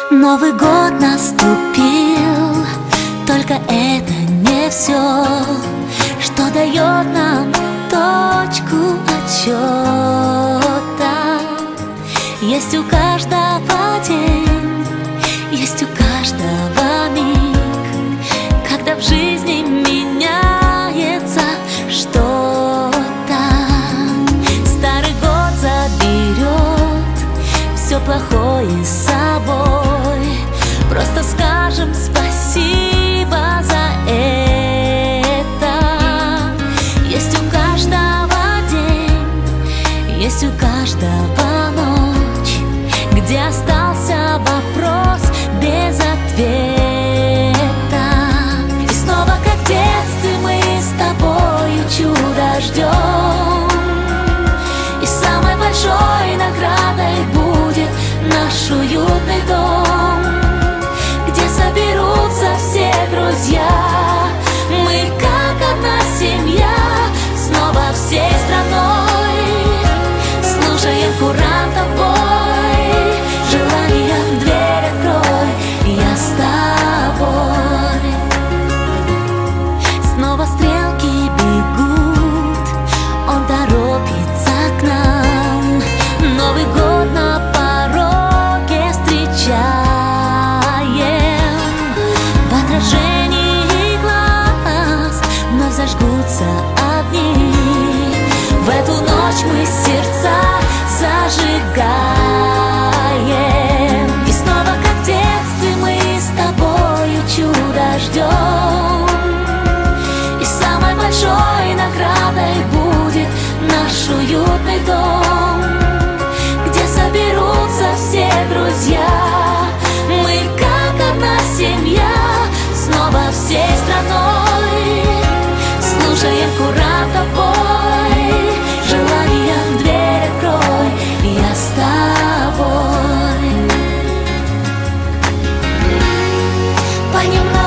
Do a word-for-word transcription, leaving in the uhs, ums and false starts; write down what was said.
Новый год наступил, только это не все, что дает нам точку отсчета. Есть у каждого день, есть у каждого миг, когда в жизни меняется что-то. Старый год заберет все плохое с собой, просто скажем спасибо за это. Есть у каждого день, есть у каждого ночь, где остался вопрос без ответа. И снова, как в детстве, мы с тобою чудо ждем, и самой большой наградой будет наш уютный дом, где соберутся все друзья. Мы как одна семья, снова всей страной слушаем курантов бой. Желанием дверь открой, я с тобой. Снова стрелки бегут, он торопится к нам. Новый год на пороге встречаем. В отражении глаз вновь зажгутся огни. В эту ночь мы сердца зажигаем. И снова, как в детстве, мы с тобою чудо ждем, и самой большой наградой будет наш уютный дом, где соберутся все друзья. Мы как одна семья, снова всей страной слушаем курантов бой. Желанием дверь открой, я с тобой. Понемногу